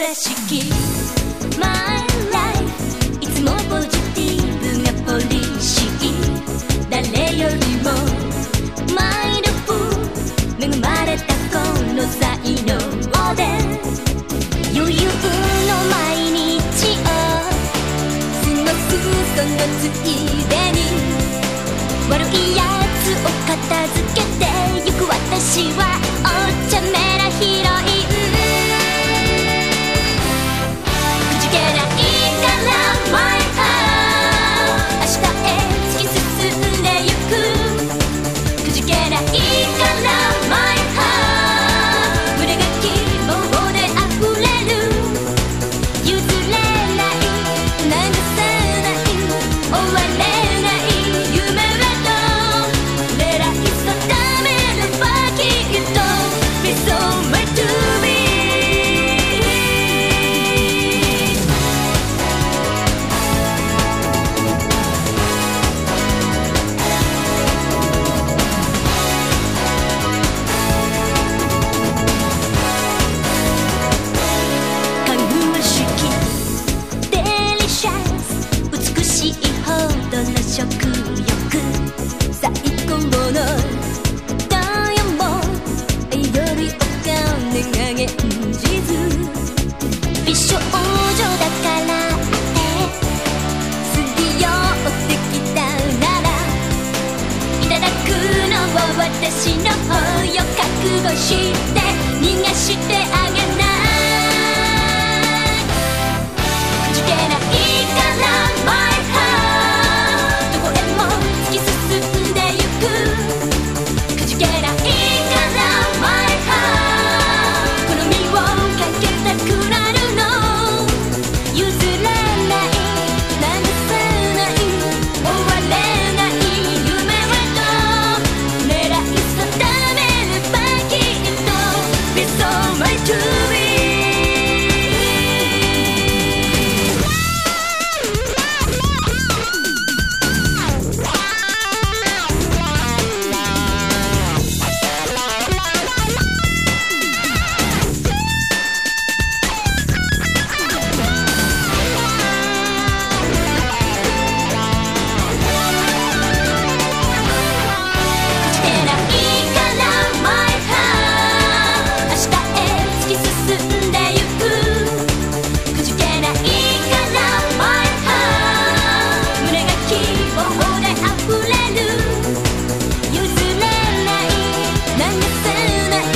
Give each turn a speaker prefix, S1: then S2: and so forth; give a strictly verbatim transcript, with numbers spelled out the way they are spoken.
S1: らしき My life いつもポジティブなポリシー、誰よりもマインドフル恵まれたこの才能で余裕の毎日を過ごす、そのついでに悪いやつを片付けてゆく私はお茶目なヒロイン、くじけないから My heart 明日へ突き進んでゆく、くじけないから My heart 胸が希望で溢れる、譲れない流さない終われない夢へと狙い定めればきっと Be so much to me。 かぐわしきデリシャス美しいほどの食欲、最高のダイヤモンドよりお金が現実、美少女だからってすり寄ってきたならいただくのを私の方よ、覚悟して逃がしてあげない、くじけないから My heart どこへも突き進んでゆく、くじけないから My heart 好みをかけたくなるの、譲らない流さない終われない夢へと狙い定めればきっと Be so much to